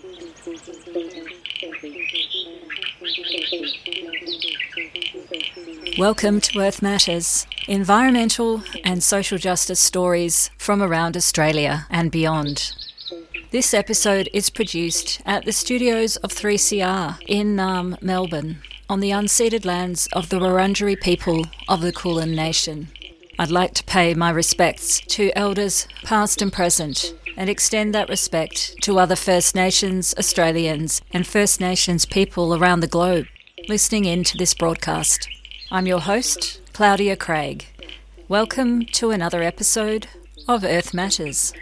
Welcome to Earth Matters, environmental and social justice stories from around Australia and beyond. This episode is produced at the studios of 3CR in Naarm, Melbourne, on the unceded lands of the Wurundjeri people of the Kulin Nation. I'd like to pay my respects to elders past and present and extend that respect to other First Nations Australians and First Nations people around the globe listening in to this broadcast. I'm your host, Claudia Craig. Welcome to another episode of Earth Matters.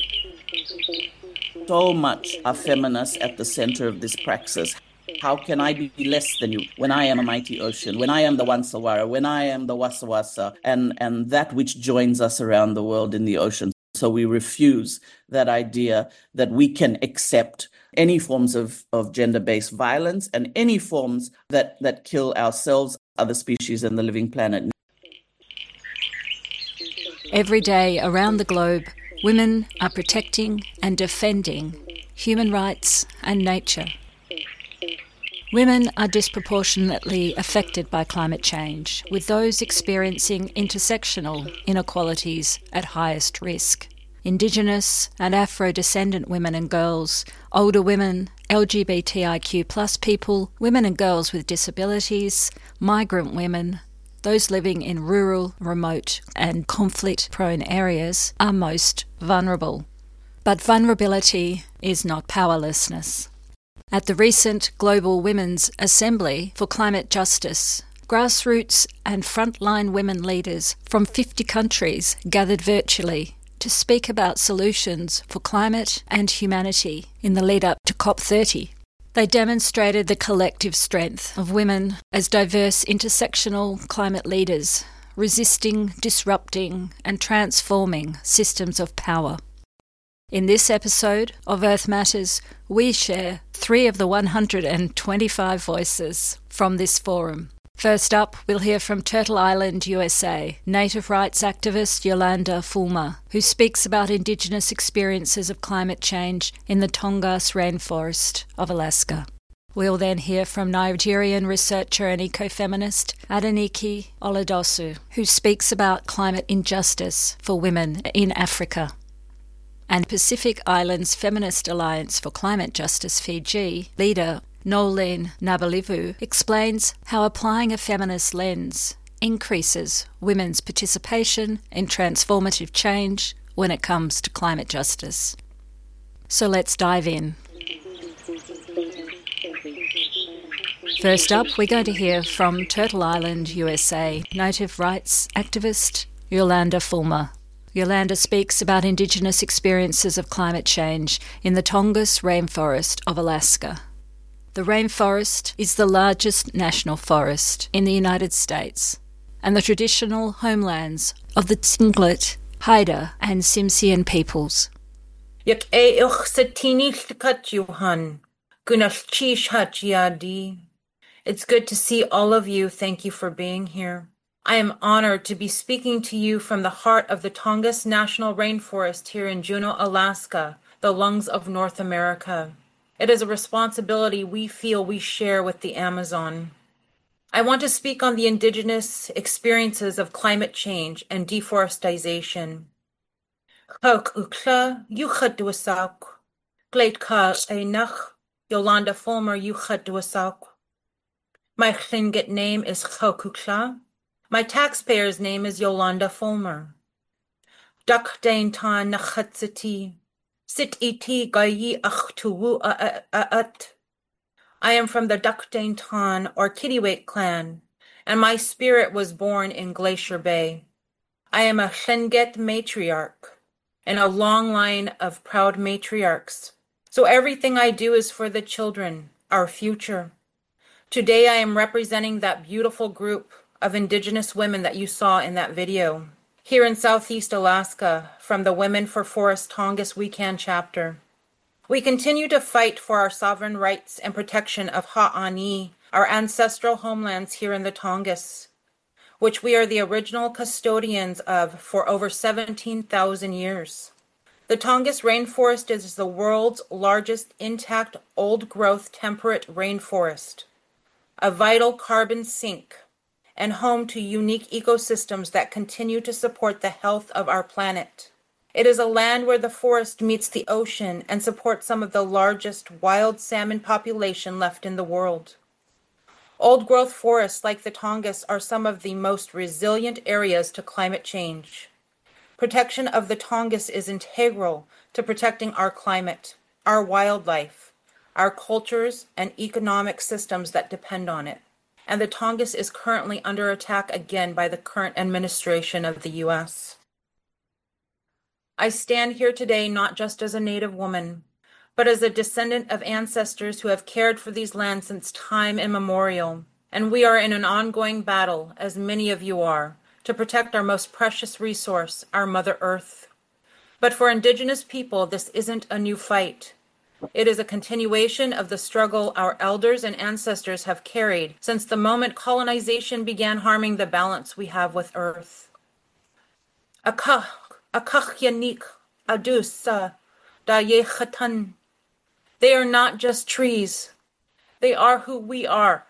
So much are feminists at the center of this praxis. How can I be less than you when I am a mighty ocean, when I am the Wansawara, when I am the Wasawasa, and that which joins us around the world in the ocean? So we refuse that idea that we can accept any forms of gender-based violence and any forms that kill ourselves, other species, and the living planet. Every day around the globe, women are protecting and defending human rights and nature. Women are disproportionately affected by climate change, with those experiencing intersectional inequalities at highest risk. Indigenous and Afro-descendant women and girls, older women, LGBTIQ+ people, women and girls with disabilities, migrant women, those living in rural, remote and conflict-prone areas are most vulnerable. But vulnerability is not powerlessness. At the recent Global Women's Assembly for Climate Justice, grassroots and frontline women leaders from 50 countries gathered virtually to speak about solutions for climate and humanity in the lead-up to COP30. They demonstrated the collective strength of women as diverse intersectional climate leaders, resisting, disrupting and transforming systems of power. In this episode of Earth Matters, we share 3 of the 125 voices from this forum. First up, we'll hear from Turtle Island, USA, native rights activist Yolanda Fulmer, who speaks about Indigenous experiences of climate change in the Tongass rainforest of Alaska. We'll then hear from Nigerian researcher and ecofeminist Adenike Oladosu, who speaks about climate injustice for women in Africa. And Pacific Islands Feminist Alliance for Climate Justice Fiji leader Nolene Nabalivu explains how applying a feminist lens increases women's participation in transformative change when it comes to climate justice. So let's dive in. First up, we're going to hear from Turtle Island, USA, native rights activist Yolanda Fulmer. Yolanda speaks about Indigenous experiences of climate change in the Tongass rainforest of Alaska. The rainforest is the largest national forest in the United States and the traditional homelands of the Tlingit, Haida and Tsimshian peoples. It's good to see all of you. Thank you for being here. I am honored to be speaking to you from the heart of the Tongass National Rainforest here in Juneau, Alaska, the lungs of North America. It is a responsibility we feel we share with the Amazon. I want to speak on the Indigenous experiences of climate change and deforestation. Yolanda Fulmer. My Tlingit name is Chokukla. My taxpayer's name is Yolanda Fulmer. Dakdain tan nachatsati. Sit iti gayi achtuwu at. I am from the Dakdain Tan or Kittiwake clan, and my spirit was born in Glacier Bay. I am a Tlingit matriarch, and a long line of proud matriarchs. So everything I do is for the children, our future. Today I am representing that beautiful group of Indigenous women that you saw in that video, here in Southeast Alaska, from the Women for Forest Tongass We Can chapter. We continue to fight for our sovereign rights and protection of Ha'ani, our ancestral homelands here in the Tongass, which we are the original custodians of for over 17,000 years. The The Tongass rainforest is the world's largest intact old-growth temperate rainforest, a vital carbon sink, and home to unique ecosystems that continue to support the health of our planet. It is a land where the forest meets the ocean and supports some of the largest wild salmon population left in the world. Old-growth forests like the Tongass are some of the most resilient areas to climate change. Protection of the Tongass is integral to protecting our climate, our wildlife, our cultures, and economic systems that depend on it. And the Tongass is currently under attack again by the current administration of the U.S. I stand here today not just as a Native woman, but as a descendant of ancestors who have cared for these lands since time immemorial. And we are in an ongoing battle, as many of you are, to protect our most precious resource, our Mother Earth. But for Indigenous people, this isn't a new fight. It is a continuation of the struggle our elders and ancestors have carried since the moment colonization began harming the balance we have with Earth. Akachyanik adus dayechatan. They are not just trees. They are who we are.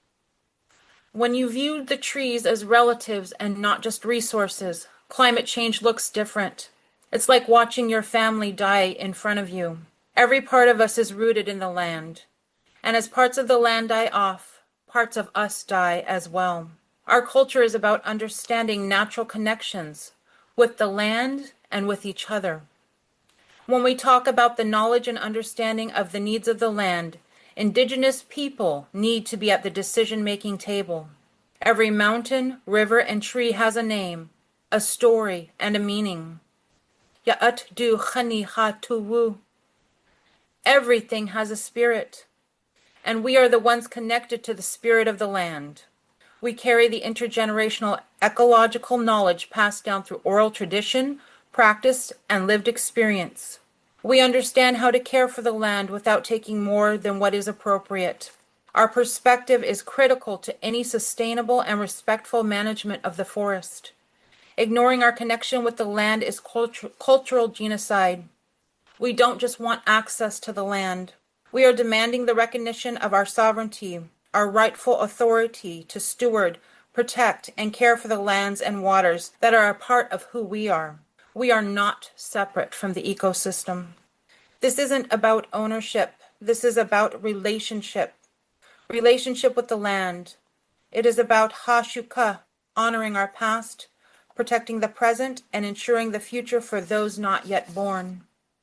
When you view the trees as relatives and not just resources, climate change looks different. It's like watching your family die in front of you. Every part of us is rooted in the land. And as parts of the land die off, parts of us die as well. Our culture is about understanding natural connections with the land and with each other. When we talk about the knowledge and understanding of the needs of the land, Indigenous people need to be at the decision-making table. Every mountain, river, and tree has a name, a story, and a meaning. Ya'at du khani ha tuwu. Everything has a spirit, and we are the ones connected to the spirit of the land. We carry the intergenerational ecological knowledge passed down through oral tradition, practice, and lived experience. We understand how to care for the land without taking more than what is appropriate. Our perspective is critical to any sustainable and respectful management of the forest. Ignoring our connection with the land is cultural genocide. We don't just want access to the land. We are demanding the recognition of our sovereignty, our rightful authority to steward, protect, and care for the lands and waters that are a part of who we are. We are not separate from the ecosystem. This isn't about ownership. This is about relationship. Relationship with the land. It is about hashuka, honoring our past, protecting the present, and ensuring the future for those not yet born.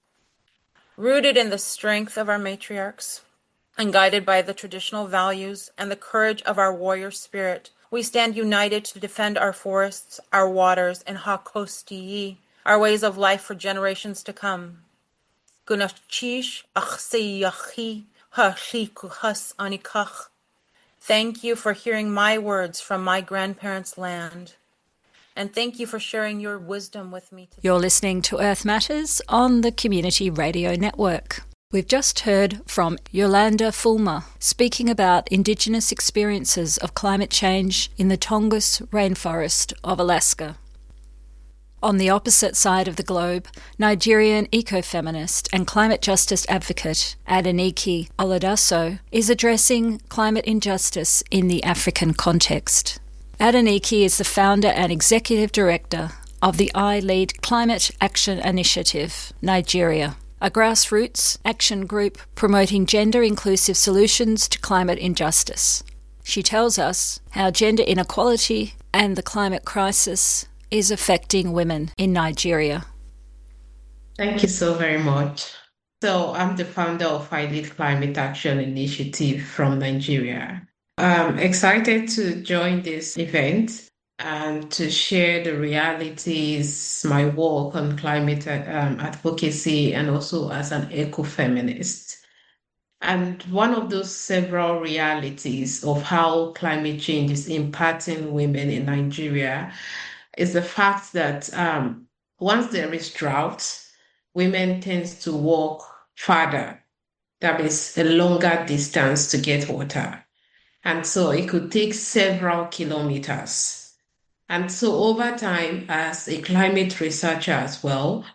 Rooted in the strength of our matriarchs and guided by the traditional values and the courage of our warrior spirit, we stand united to defend our forests, our waters, and hakostiyi, our ways of life for generations to come. Gunachish achseyachi hashikuhas anikach. Thank you for hearing my words from my grandparents' land. And thank you for sharing your wisdom with me today. You're listening to Earth Matters on the Community Radio Network. We've just heard from Yolanda Fulmer speaking about Indigenous experiences of climate change in the Tongass rainforest of Alaska. On the opposite side of the globe, Nigerian ecofeminist and climate justice advocate Adenike Oladaso is addressing climate injustice in the African context. Adenike is the founder and executive director of the I Lead Climate Action Initiative, Nigeria, a grassroots action group promoting gender-inclusive solutions to climate injustice. She tells us how gender inequality and the climate crisis is affecting women in Nigeria. Thank you so very much. So I'm the founder of I Lead Climate Action Initiative from Nigeria. I'm excited to join this event and to share the realities, my work on climate advocacy, and also as an ecofeminist. And one of those several realities of how climate change is impacting women in Nigeria is the fact that once there is drought, women tend to walk farther. That means a longer distance to get water. And so it could take several kilometers. And so over time, as a climate researcher as well,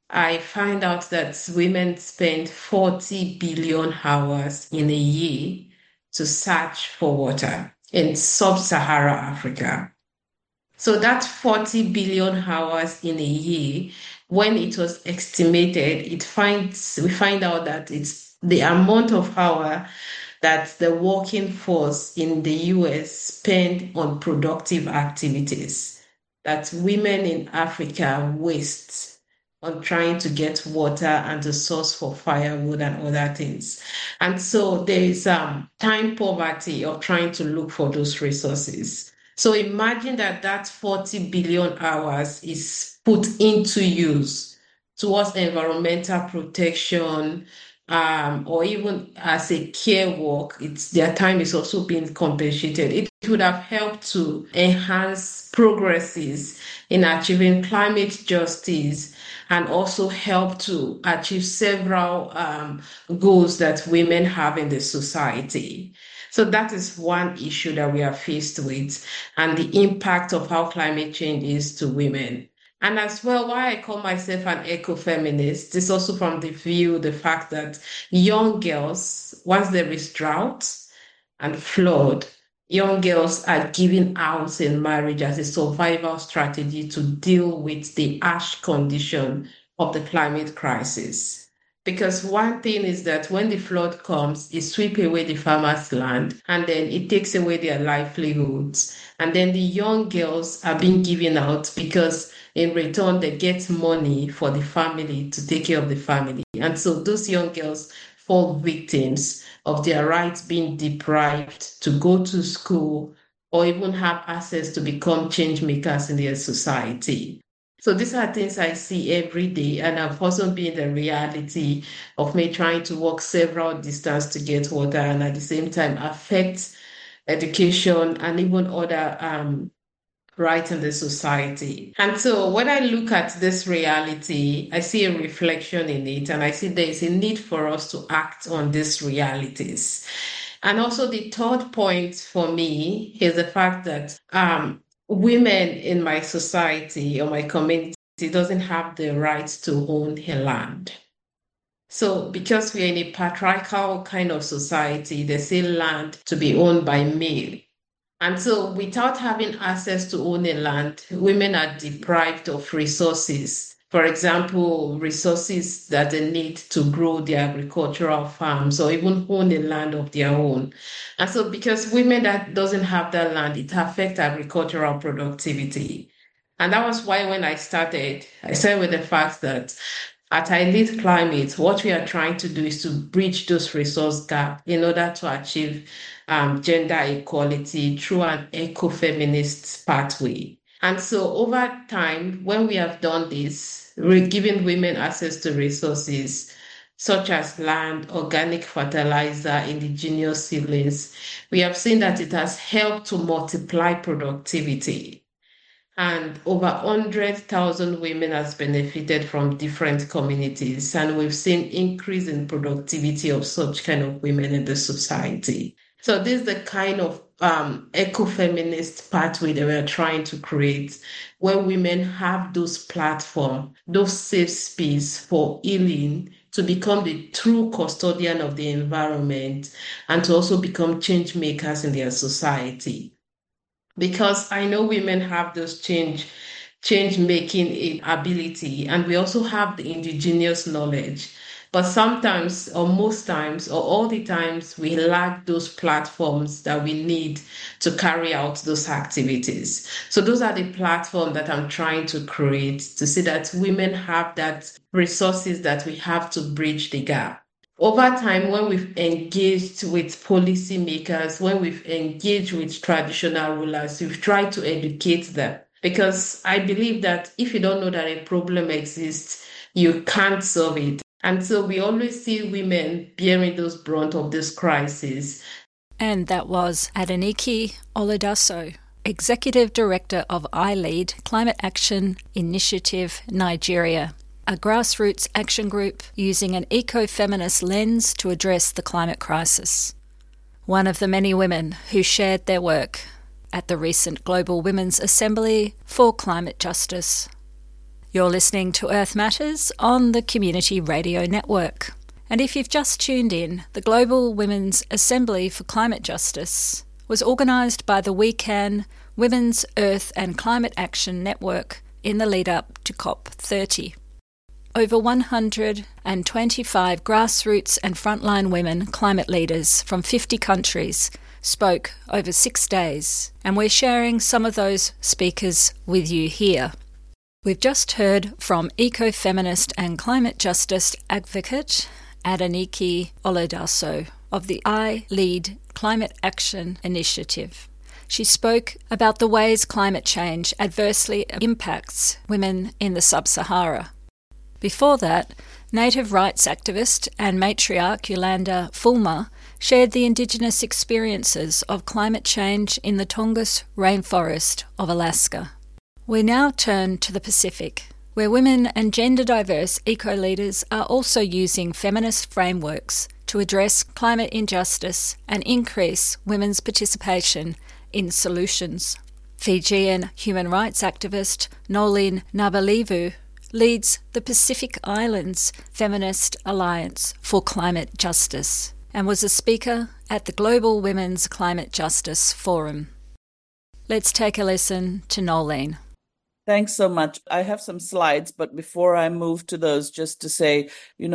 I find out that women spend 40 billion hours in a year to search for water in sub-Saharan Africa. So that 40 billion hours in a year, when it was estimated, we find out that it's the amount of hour that the working force in the US spend on productive activities that women in Africa waste on trying to get water and the source for firewood and other things. And so there is time poverty of trying to look for those resources. So imagine that 40 billion hours is put into use towards environmental protection, or even as a care work, their time is also being compensated. It would have helped to enhance progresses in achieving climate justice and also help to achieve several goals that women have in the society. So that is one issue that we are faced with, and the impact of how climate change is to women. And as well, why I call myself an ecofeminist is also from the fact that young girls, once there is drought and flood, young girls are given out in marriage as a survival strategy to deal with the harsh condition of the climate crisis. Because one thing is that when the flood comes, it sweeps away the farmers' land and then it takes away their livelihoods. And then the young girls are being given out because in return, they get money for the family to take care of the family. And so those young girls fall victims of their rights being deprived to go to school or even have access to become change makers in their society. So these are things I see every day, and I've also been the reality of me trying to walk several distance to get water and at the same time affect education and even other rights in the society. And so when I look at this reality, I see a reflection in it, and I see there is a need for us to act on these realities. And also the third point for me is the fact that women in my society or my community doesn't have the right to own a land. So because we're in a patriarchal kind of society, they say land to be owned by male. And so without having access to own a land, women are deprived of resources. For example, resources that they need to grow their agricultural farms or even own a land of their own. And so because women that doesn't have that land, it affects agricultural productivity. And that was why when I started with the fact that at I Lead Climate, what we are trying to do is to bridge those resource gaps in order to achieve gender equality through an ecofeminist pathway. And so over time, when we have done this, we're giving women access to resources such as land, organic fertilizer, indigenous seedlings. We have seen that it has helped to multiply productivity. And over 100,000 women has benefited from different communities. And we've seen increase in productivity of such kind of women in the society. So this is the kind of ecofeminist pathway that we're trying to create, where women have those platforms, those safe space for healing, to become the true custodian of the environment and to also become change makers in their society. Because I know women have those change making ability, and we also have the indigenous knowledge. But sometimes, or most times, or all the times, we lack those platforms that we need to carry out those activities. So those are the platforms that I'm trying to create to see that women have that resources that we have to bridge the gap. Over time, when we've engaged with policymakers, when we've engaged with traditional rulers, we've tried to educate them. Because I believe that if you don't know that a problem exists, you can't solve it. And so we always see women bearing those brunt of this crisis. And that was Adenike Oladaso, Executive Director of I Lead Climate Action Initiative Nigeria, a grassroots action group using an ecofeminist lens to address the climate crisis. One of the many women who shared their work at the recent Global Women's Assembly for Climate Justice. You're listening to Earth Matters on the Community Radio Network. And if you've just tuned in, the Global Women's Assembly for Climate Justice was organised by the WeCan Women's Earth and Climate Action Network in the lead-up to COP30. Over 125 grassroots and frontline women climate leaders from 50 countries spoke over 6 days, and we're sharing some of those speakers with you here. We've just heard from ecofeminist and climate justice advocate Adenike Olodaso of the I Lead Climate Action Initiative. She spoke about the ways climate change adversely impacts women in the Sub-Sahara. Before that, native rights activist and matriarch Yolanda Fulmer shared the Indigenous experiences of climate change in the Tongass rainforest of Alaska. We now turn to the Pacific, where women and gender-diverse eco-leaders are also using feminist frameworks to address climate injustice and increase women's participation in solutions. Fijian human rights activist Nolene Nabalivu leads the Pacific Islands Feminist Alliance for Climate Justice and was a speaker at the Global Women's Climate Justice Forum. Let's take a listen to Nolene. Thanks so much. I have some slides, but before I move to those, just to say,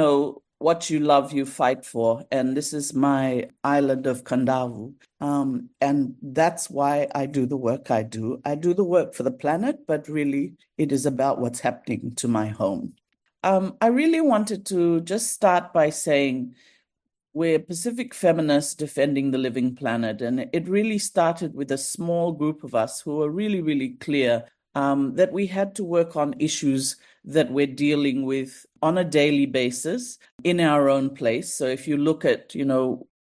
what you love, you fight for. And this is my island of Kandavu. And that's why I do the work I do. I do the work for the planet, but really it is about what's happening to my home. I really wanted to just start by saying we're Pacific feminists defending the living planet. And it really started with a small group of us who were really, really clear that we had to work on issues that we're dealing with on a daily basis in our own place. So if you look at, in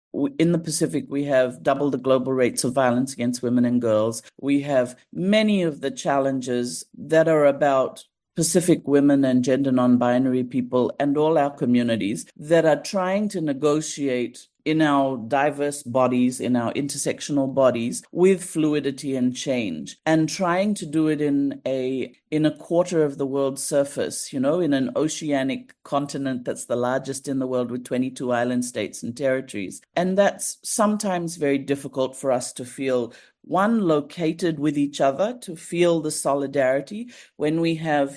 the Pacific, we have double the global rates of violence against women and girls. We have many of the challenges that are about Pacific women and gender non-binary people and all our communities that are trying to negotiate in our diverse bodies, in our intersectional bodies, with fluidity and change, and trying to do it in a quarter of the world's surface, in an oceanic continent that's the largest in the world with 22 island states and territories. And that's sometimes very difficult for us to feel, one, located with each other, to feel the solidarity when we have,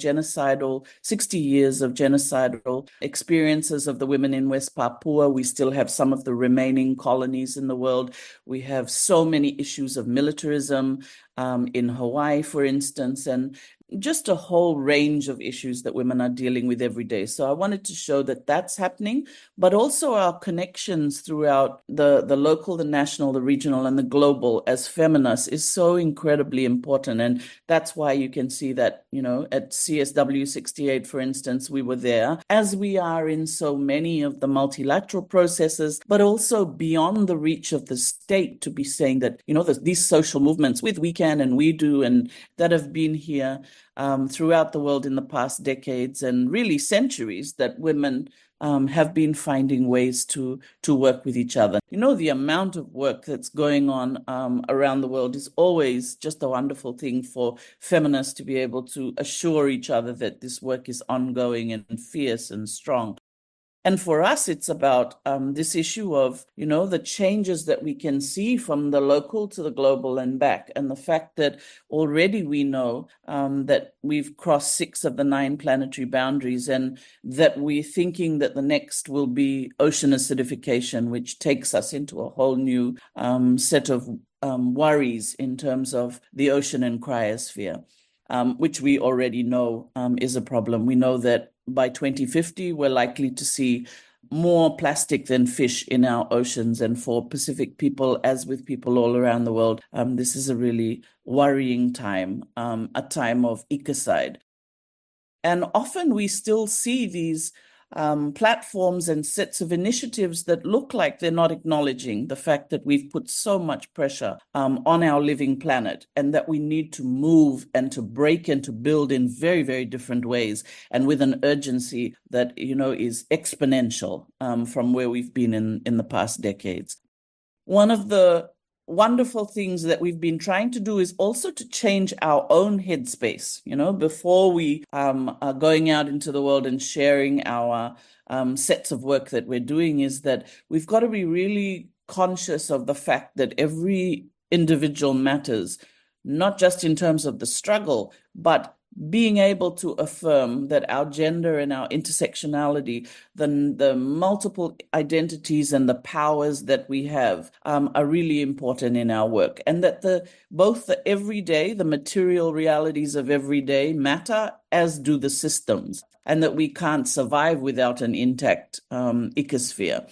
60 years of genocidal experiences of the women in West Papua. We still have some of the remaining colonies in the world. We have so many issues of militarism in Hawaii, for instance, and just a whole range of issues that women are dealing with every day. So I wanted to show that that's happening, but also our connections throughout the local, the national, the regional, and the global as feminists is so incredibly important. And that's why you can see that, at CSW 68, for instance, we were there, as we are in so many of the multilateral processes, but also beyond the reach of the state, to be saying that, these social movements with WeCan and We Do, and that have been here throughout the world in the past decades and really centuries, that women have been finding ways to work with each other. The amount of work that's going on around the world is always just a wonderful thing for feminists to be able to assure each other that this work is ongoing and fierce and strong. And for us, it's about this issue of, the changes that we can see from the local to the global and back. And the fact that already we know that we've crossed 6 of the 9 planetary boundaries, and that we're thinking that the next will be ocean acidification, which takes us into a whole new set of worries in terms of the ocean and cryosphere, which we already know is a problem. We know that by 2050, we're likely to see more plastic than fish in our oceans. And for Pacific people, as with people all around the world, this is a really worrying time, a time of ecocide. And often we still see these platforms and sets of initiatives that look like they're not acknowledging the fact that we've put so much pressure on our living planet, and that we need to move and to break and to build in very, very different ways, and with an urgency that, is exponential from where we've been in the past decades. One of the wonderful things that we've been trying to do is also to change our own headspace, before we are going out into the world and sharing our sets of work that we're doing, is that we've got to be really conscious of the fact that every individual matters, not just in terms of the struggle, but being able to affirm that our gender and our intersectionality, the multiple identities and the powers that we have are really important in our work, and that both the everyday, the material realities of everyday matter, as do the systems, and that we can't survive without an intact ecosphere.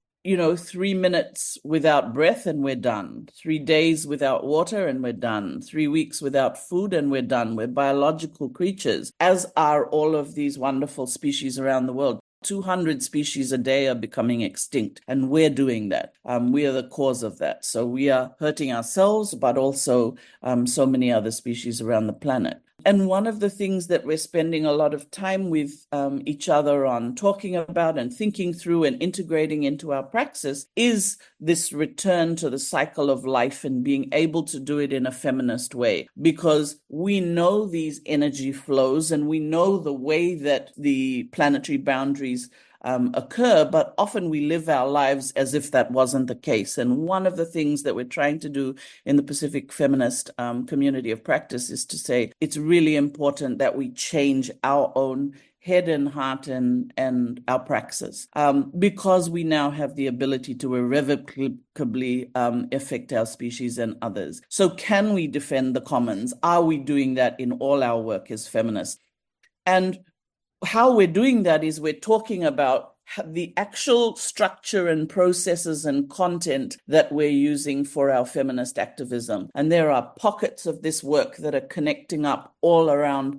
3 minutes without breath and we're done. 3 days without water and we're done. 3 weeks without food and we're done. We're biological creatures, as are all of these wonderful species around the world. 200 species a day are becoming extinct, and we're doing that. We are the cause of that. So we are hurting ourselves, but also so many other species around the planet. And one of the things that we're spending a lot of time with each other on talking about and thinking through and integrating into our praxis is this return to the cycle of life and being able to do it in a feminist way, because we know these energy flows and we know the way that the planetary boundaries occur, but often we live our lives as if that wasn't the case. And one of the things that we're trying to do in the Pacific Feminist community of practice is to say it's really important that we change our own head and heart and our praxis, because we now have the ability to irrevocably affect our species and others. So can we defend the commons? Are we doing that in all our work as feminists? And how we're doing that is we're talking about the actual structure and processes and content that we're using for our feminist activism. And there are pockets of this work that are connecting up all around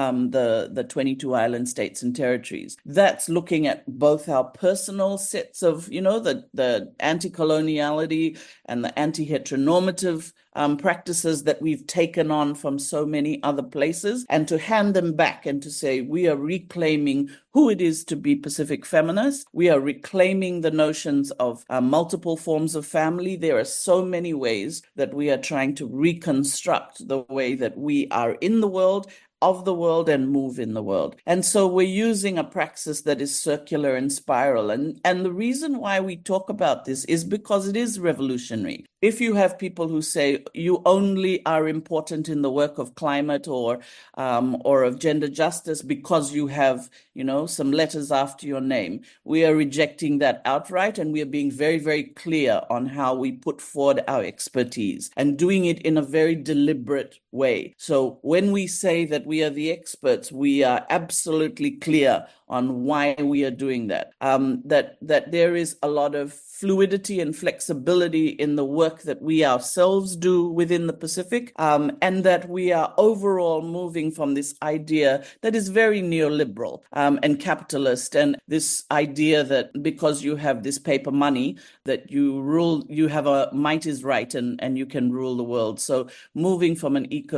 the 22 island states and territories. That's looking at both our personal sets of, the anti-coloniality and the anti-heteronormative practices that we've taken on from so many other places, and to hand them back and to say we are reclaiming who it is to be Pacific feminists. We are reclaiming the notions of multiple forms of family. There are so many ways that we are trying to reconstruct the way that we are in the world, of the world, and move in the world. And so we're using a praxis that is circular and spiral. And the reason why we talk about this is because it is revolutionary. If you have people who say you only are important in the work of climate or of gender justice because you have, some letters after your name, we are rejecting that outright, and we are being very, very clear on how we put forward our expertise and doing it in a very deliberate way. So when we say that we are the experts, we are absolutely clear on why we are doing that. That there is a lot of fluidity and flexibility in the work that we ourselves do within the Pacific, and that we are overall moving from this idea that is very neoliberal and capitalist, and this idea that because you have this paper money that you have a might is right and you can rule the world. So moving from an ego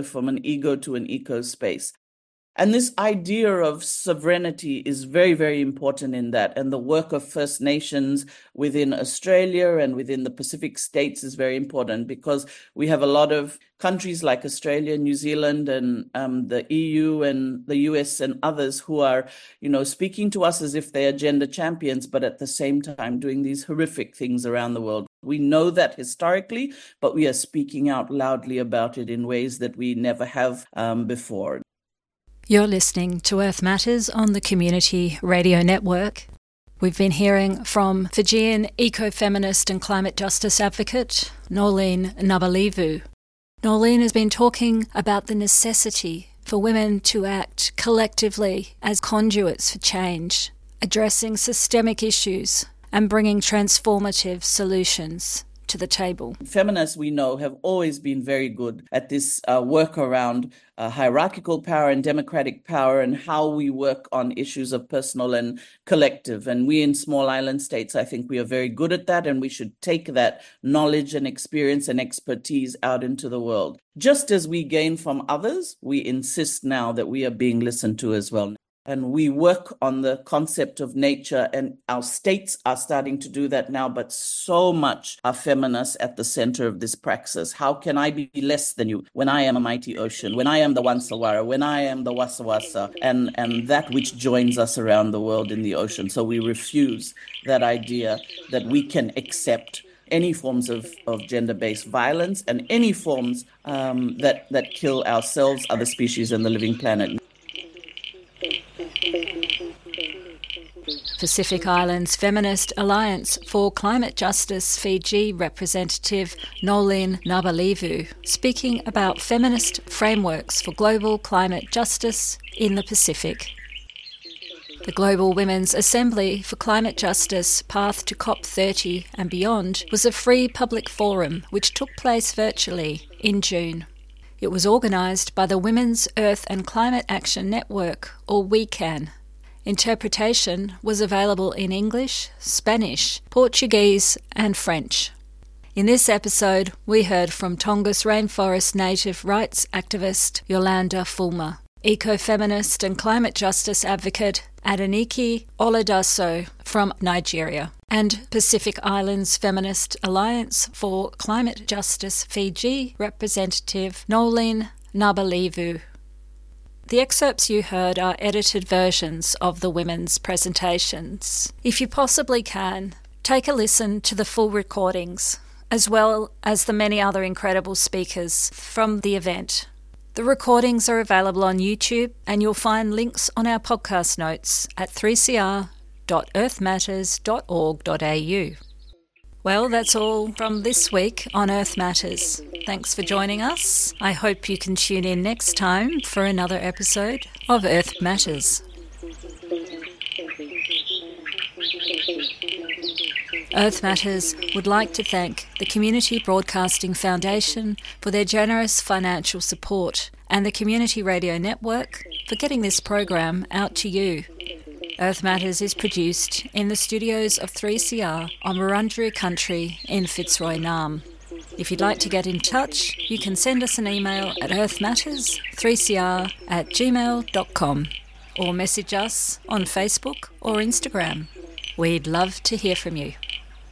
to an eco space. And this idea of sovereignty is very, very important in that. And the work of First Nations within Australia and within the Pacific states is very important, because we have a lot of countries like Australia, New Zealand, and the EU and the US and others who are, speaking to us as if they are gender champions, but at the same time doing these horrific things around the world. We know that historically, but we are speaking out loudly about it in ways that we never have before. You're listening to Earth Matters on the Community Radio Network. We've been hearing from Fijian ecofeminist and climate justice advocate Noeleen Nabalivu. Noeleen has been talking about the necessity for women to act collectively as conduits for change, addressing systemic issues and bringing transformative solutions to the table. Feminists, we know, have always been very good at this work around hierarchical power and democratic power, and how we work on issues of personal and collective. And we in small island states, I think we are very good at that, and we should take that knowledge and experience and expertise out into the world. Just as we gain from others, we insist now that we are being listened to as well. And we work on the concept of nature, and our states are starting to do that now, but so much are feminists at the center of this praxis. How can I be less than you when I am a mighty ocean, when I am the Wansawara, when I am the Wassa Wassa, and that which joins us around the world in the ocean? So we refuse that idea that we can accept any forms of gender-based violence and any forms that kill ourselves, other species, and the living planet. Pacific Islands Feminist Alliance for Climate Justice Fiji representative Nolin Nabalivu, speaking about feminist frameworks for global climate justice in the Pacific. The Global Women's Assembly for Climate Justice Path to COP30 and Beyond was a free public forum which took place virtually in June. It was organised by the Women's Earth and Climate Action Network, or WECAN. Interpretation was available in English, Spanish, Portuguese and French. In this episode, we heard from Tongass Rainforest native rights activist Yolanda Fulmer, ecofeminist and climate justice advocate Adenike Oladaso from Nigeria, and Pacific Islands Feminist Alliance for Climate Justice Fiji representative Nolin Nabalivu. The excerpts you heard are edited versions of the women's presentations. If you possibly can, take a listen to the full recordings, as well as the many other incredible speakers from the event. The recordings are available on YouTube, and you'll find links on our podcast notes at 3cr.earthmatters.org.au. Well, that's all from this week on Earth Matters. Thanks for joining us. I hope you can tune in next time for another episode of Earth Matters. Earth Matters would like to thank the Community Broadcasting Foundation for their generous financial support and the Community Radio Network for getting this program out to you. Earth Matters is produced in the studios of 3CR on Wurundjeri Country in Fitzroy Nam. If you'd like to get in touch, you can send us an email at earthmatters3cr@gmail.com or message us on Facebook or Instagram. We'd love to hear from you.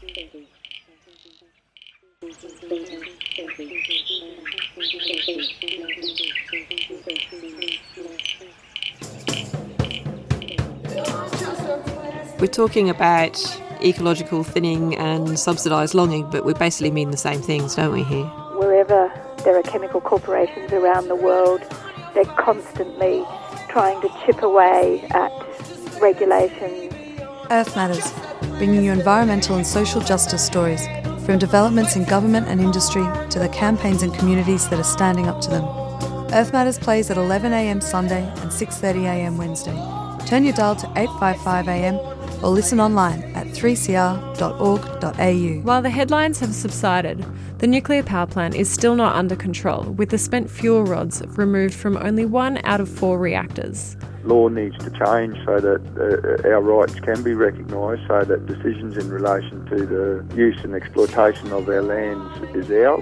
We're talking about ecological thinning and subsidised logging, but we basically mean the same things, don't we, here? Wherever there are chemical corporations around the world, they're constantly trying to chip away at regulations. Earth Matters, bringing you environmental and social justice stories, from developments in government and industry to the campaigns and communities that are standing up to them. Earth Matters plays at 11 a.m. Sunday and 6:30 a.m. Wednesday. Turn your dial to 855 a.m. or listen online at 3cr.org.au. While the headlines have subsided, the nuclear power plant is still not under control, with the spent fuel rods removed from only 1 out of 4 reactors. Law needs to change so that our rights can be recognised, so that decisions in relation to the use and exploitation of our lands is ours.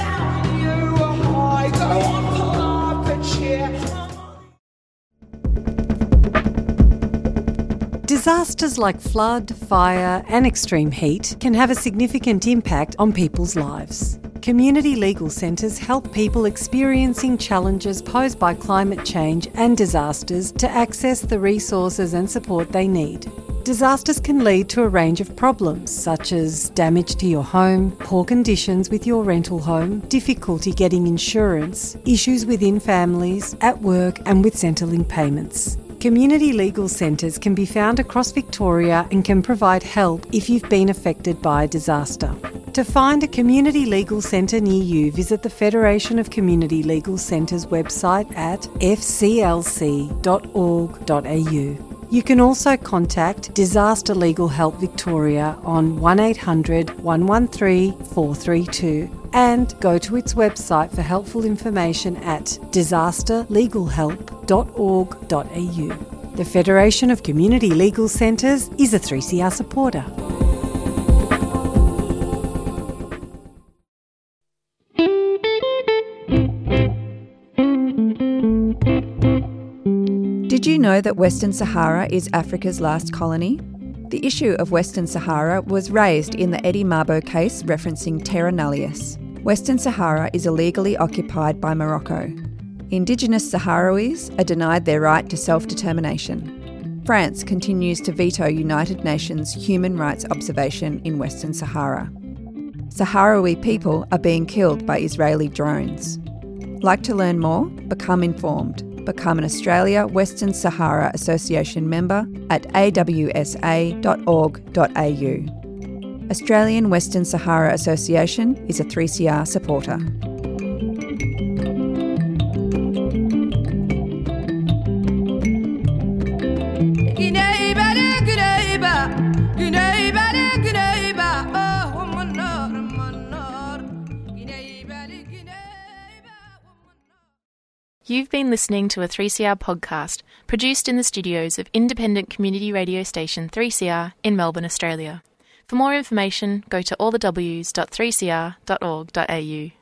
Disasters like flood, fire and extreme heat can have a significant impact on people's lives. Community legal centres help people experiencing challenges posed by climate change and disasters to access the resources and support they need. Disasters can lead to a range of problems, such as damage to your home, poor conditions with your rental home, difficulty getting insurance, issues within families, at work and with Centrelink payments. Community legal centres can be found across Victoria and can provide help if you've been affected by a disaster. To find a community legal centre near you, visit the Federation of Community Legal Centres website at fclc.org.au. You can also contact Disaster Legal Help Victoria on 1800 113 432 and go to its website for helpful information at disasterlegalhelp.org.au. The Federation of Community Legal Centres is a 3CR supporter. Did you you know that Western Sahara is Africa's last colony? The issue of Western Sahara was raised in the Eddie Mabo case referencing Terra Nullius. Western Sahara is illegally occupied by Morocco. Indigenous Sahrawis are denied their right to self-determination. France continues to veto United Nations human rights observation in Western Sahara. Sahrawi people are being killed by Israeli drones. Like to learn more? Become informed. Become an Australia Western Sahara Association member at awsa.org.au. Australian Western Sahara Association is a 3CR supporter. You've been listening to a 3CR podcast produced in the studios of independent community radio station 3CR in Melbourne, Australia. For more information, go to allthews.3cr.org.au.